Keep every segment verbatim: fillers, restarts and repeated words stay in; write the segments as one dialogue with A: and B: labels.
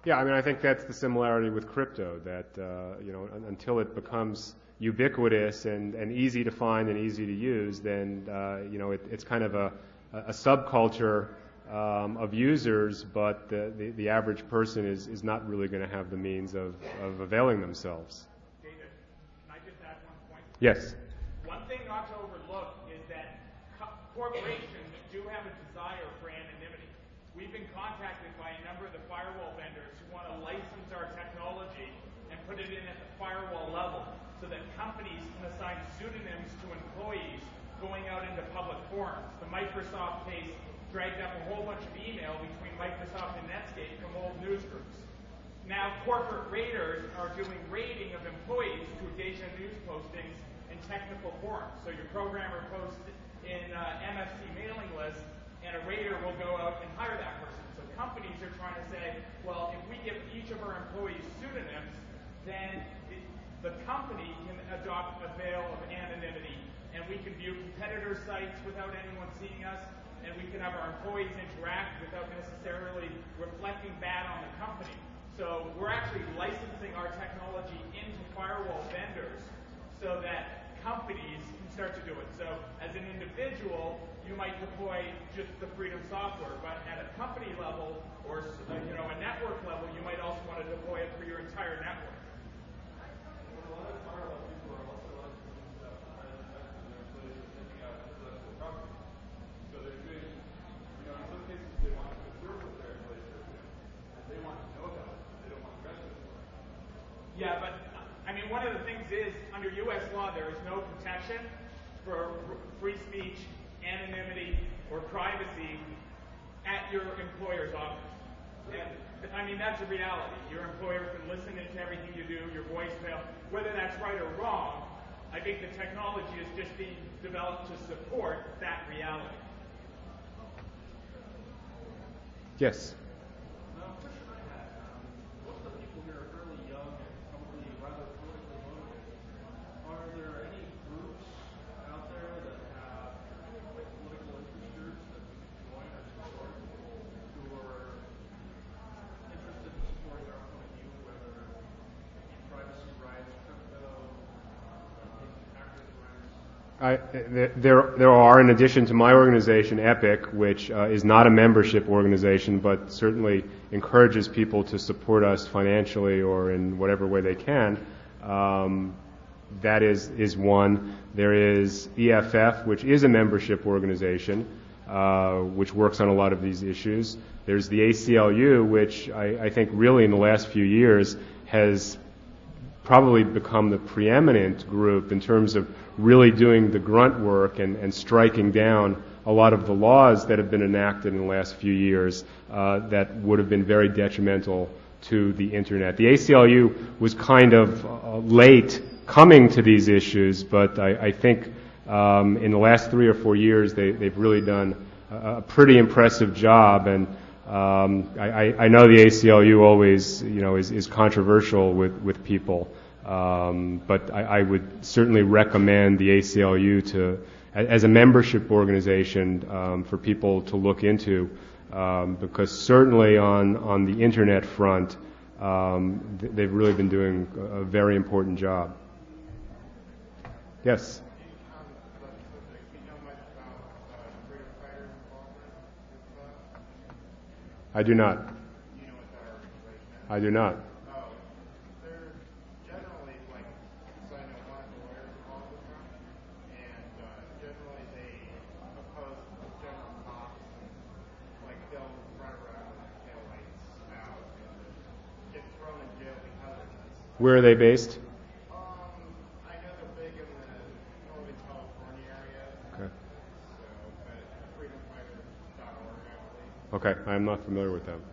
A: Yeah, I mean, I think that's the similarity with crypto, that, uh, you know, un- until it becomes ubiquitous and, and easy to find and easy to use, then, uh, you know, it, it's kind of a, a subculture um, of users, but the, the, the average person is, is not really going to have the means of, of availing themselves.
B: David, can I just add one point?
A: Yes.
B: One thing not to overlook is that co- corporations do have a desire for anonymity. We've been contacted by a number of the firewall vendors who want to license our technology and put it in at the firewall level so that companies can assign pseudonyms to employees going out into public forums. The Microsoft case dragged up a whole bunch of email between Microsoft and Netscape from old newsgroups. Now corporate raiders are doing raiding of employees through Deja News postings and technical forums. So your programmer posts in uh, M F C mailing list, and a raider will go out and hire that person. So companies are trying to say, well, if we give each of our employees pseudonyms, then it, the company can adopt a veil of anonymity, and we can view competitor sites without anyone seeing us, and we can have our employees interact without necessarily reflecting bad on the company. So we're actually licensing our technology into firewall vendors so that companies can start to do it. So as an individual, you might deploy just the Freedom software, but at a company level or uh, you know a network level, you might also want to deploy it for your entire network.
C: Well, a lot of firewall people are also licensing stuff as their employees are taking out intellectual property. So they're doing, you know, in some cases they want to observe what their employees are doing, and they want to know about it. They don't want to press it for it.
B: Yeah, but I mean, one of the things is, under U S law, there is no protection for free speech, anonymity, or privacy at your employer's office. And, I mean, that's a reality. Your employer can listen into everything you do, your voicemail. Whether that's right or wrong, I think the technology is just being developed to support that reality.
A: Yes.
C: Now, a question I had, um, most of the people here are fairly young and probably rather politically motivated. Are there any groups out there that have like political interest groups that we could join or support who are interested in supporting our point of view, whether it be privacy rights, crypto, uh, taking hackers' rights?
A: I, there, there are, in addition to my organization, EPIC, which uh, is not a membership organization, but certainly encourages people to support us financially or in whatever way they can. Um, that is, is one. There is E F F, which is a membership organization, uh, which works on a lot of these issues. There's the A C L U, which I, I think really in the last few years has probably become the preeminent group in terms of really doing the grunt work and, and striking down a lot of the laws that have been enacted in the last few years uh, that would have been very detrimental to the Internet. The A C L U was kind of uh, late coming to these issues, but I, I think um, in the last three or four years they, they've really done a, a pretty impressive job. And um, I, I know the A C L U always, you know, is, is controversial with, with people. Um, but I, I would certainly recommend the A C L U to, as a membership organization, um, for people to look into, um, because certainly on, on the Internet front, um, th- they've really been doing a, a very important job. Yes? I do not. I do not. Where are they based?
D: Um, I know they're big in the Northern California area.
A: Okay.
D: So, but freedom fighter dot org, I believe.
A: Okay, I'm not familiar with them.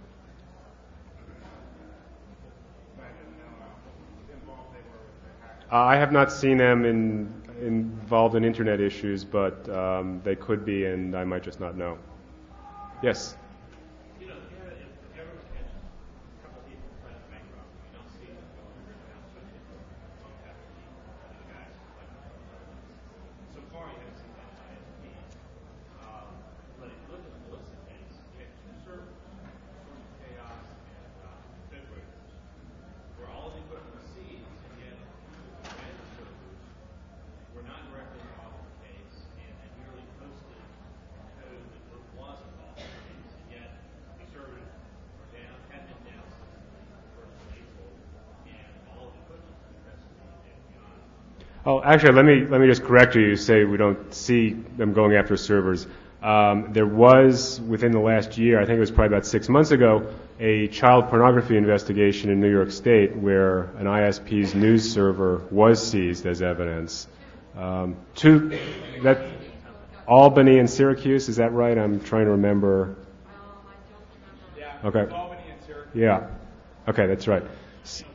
D: But I didn't know how involved they were with the hackers.
A: Uh, I have not seen them in, involved in Internet issues, but um, they could be, and I might just not know. Yes?
E: You know, if everyone has a couple of people trying to bankrupt, you don't see them going around switching from phone tap to the guys like so far you haven't seen that I S P. Um, but if you look at the Melissa case, you had two servers, sort of chaos and uh, Fed
A: Oh, actually, let me let me just correct you. You say we don't see them going after servers. Um, there was, within the last year, I think it was probably about six months ago, a child pornography investigation in New York State where an I S P's news server was seized as evidence. Um, two, that Albany and Syracuse, is that right? I'm trying to remember.
B: Yeah,
A: Okay.
B: it's Albany and Syracuse.
A: Yeah. Okay, that's right. S-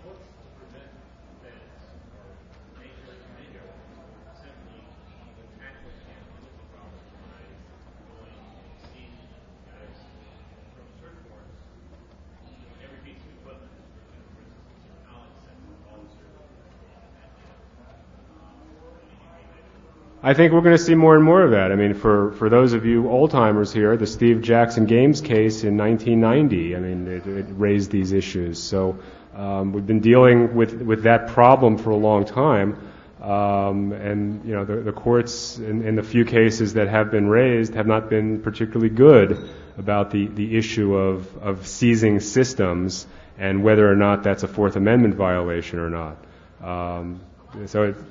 A: I think we're going to see more and more of that. I mean, for, for those of you old-timers here, the Steve Jackson Games case in nineteen ninety, I mean, it, it raised these issues. So um, we've been dealing with, with that problem for a long time. Um, and, you know, the, the courts in, in the few cases that have been raised have not been particularly good about the, the issue of, of seizing systems and whether or not that's a Fourth Amendment violation or not. Um, so it,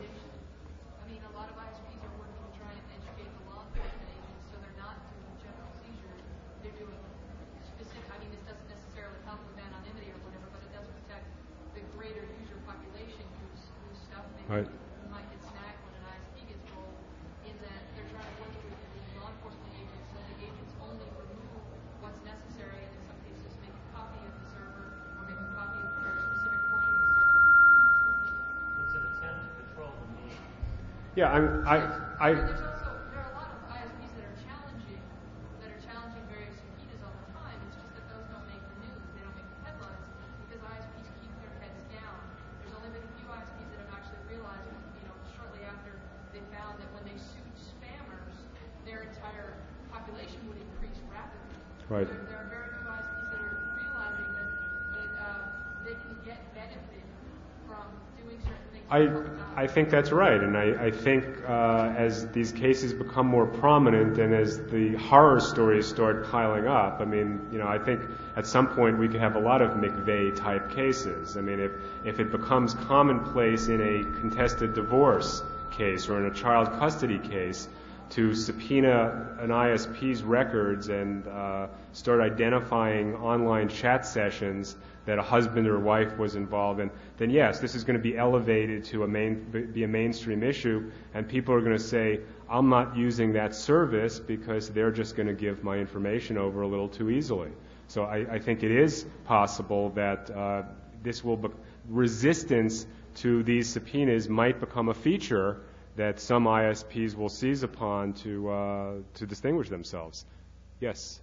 A: Right.
F: might get snagged when an I S P gets rolled, in that they're trying to work with the law enforcement agents, so the agents only remove what's necessary, and in some cases make a copy of the server or make a copy of a very specific portion of the server.
G: It's an attempt to control the media.
A: Yeah, I'm, I, I,
F: But there's also there are a lot of I S Ps that are challenging that are challenging various subpoenas all the time. It's just that those don't make the news, they don't make the headlines because I S Ps keep their heads down. There's only been a few I S Ps that have actually realized, you know, shortly after they found that when they sued spammers, their entire population would increase rapidly.
A: Right.
F: There, there are very few I S Ps that are realizing that, that uh, they can get benefit from doing certain things.
A: I, I think that's right, and I, I think uh, as these cases become more prominent and as the horror stories start piling up, I mean, you know, I think at some point we could have a lot of McVeigh-type cases. I mean, if, if it becomes commonplace in a contested divorce case or in a child custody case to subpoena an I S P's records and uh, start identifying online chat sessions that a husband or wife was involved in, then yes, this is going to be elevated to a main, be a mainstream issue, and people are going to say, I'm not using that service because they're just going to give my information over a little too easily. So I, I think it is possible that uh, this will be, resistance to these subpoenas might become a feature that some I S Ps will seize upon to uh, to distinguish themselves. Yes.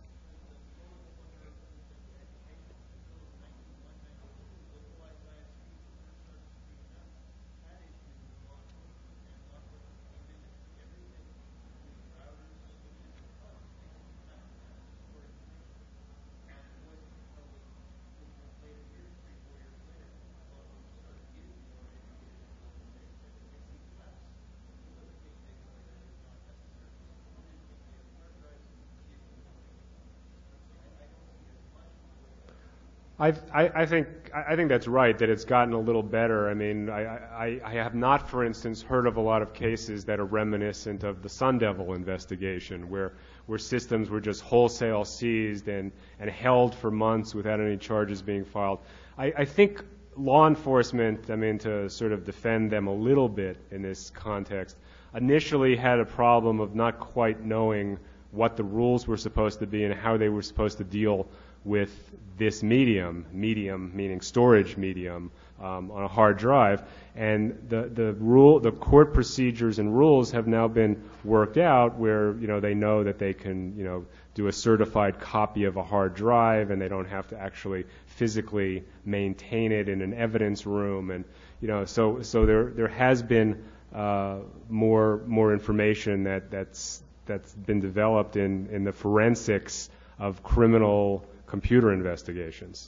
A: I, I, I think I think that's right, that it's gotten a little better. I mean, I, I, I have not, for instance, heard of a lot of cases that are reminiscent of the Sun Devil investigation, where where systems were just wholesale seized and, and held for months without any charges being filed. I, I think law enforcement, I mean, to sort of defend them a little bit in this context, initially had a problem of not quite knowing what the rules were supposed to be and how they were supposed to deal with this medium, medium meaning storage medium, um, on a hard drive. And the, the rule, the court procedures and rules have now been worked out where, you know, they know that they can, you know, do a certified copy of a hard drive and they don't have to actually physically maintain it in an evidence room. And, you know, so, so there, there has been, uh, more, more information that, that's, that's been developed in, in the forensics of criminal computer investigations.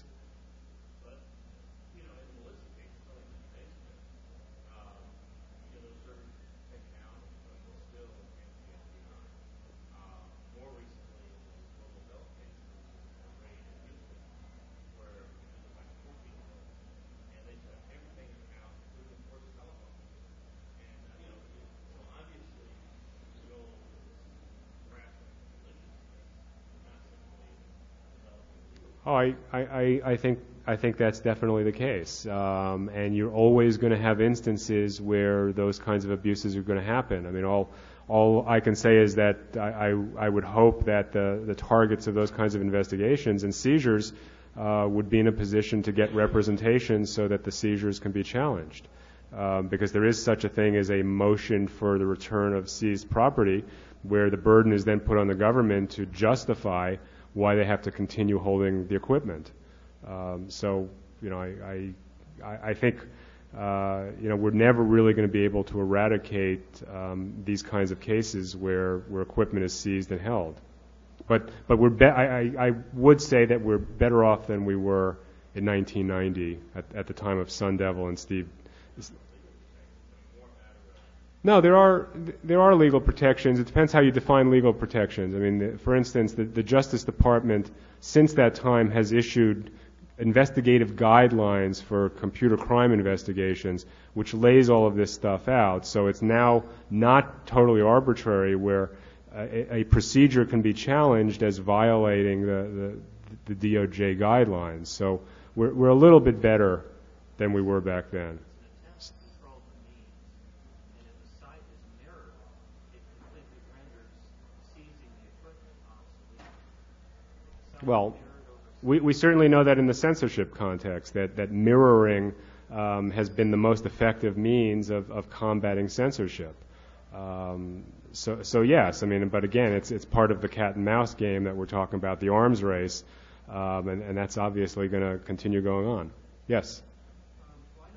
A: Oh, I, I, I I think I think that's definitely the case, um, and you're always going to have instances where those kinds of abuses are going to happen. I mean, all all I can say is that I, I, I would hope that the the targets of those kinds of investigations and seizures uh, would be in a position to get representation so that the seizures can be challenged, um, because there is such a thing as a motion for the return of seized property, where the burden is then put on the government to justify why they have to continue holding the equipment. Um, so, you know, I, I, I think, uh, you know, we're never really going to be able to eradicate um, these kinds of cases where, where equipment is seized and held. But, but we're be- I, I, I would say that we're better off than we were in nineteen ninety at, at the time of Sun Devil and Steve. No, there are there are legal protections. It depends how you define legal protections. I mean, the, for instance, the, the Justice Department since that time has issued investigative guidelines for computer crime investigations, which lays all of this stuff out. So it's now not totally arbitrary, where a, a procedure can be challenged as violating the, the, the D O J guidelines. So we're we're a little bit better than we were back then. Well, we, we certainly know that in the censorship context, that, that mirroring um, has been the most effective means of, of combating censorship. Um, so, so yes, I mean, but again, it's it's part of the cat and mouse game that we're talking about, the arms race, um, and, and that's obviously going to continue going on. Yes.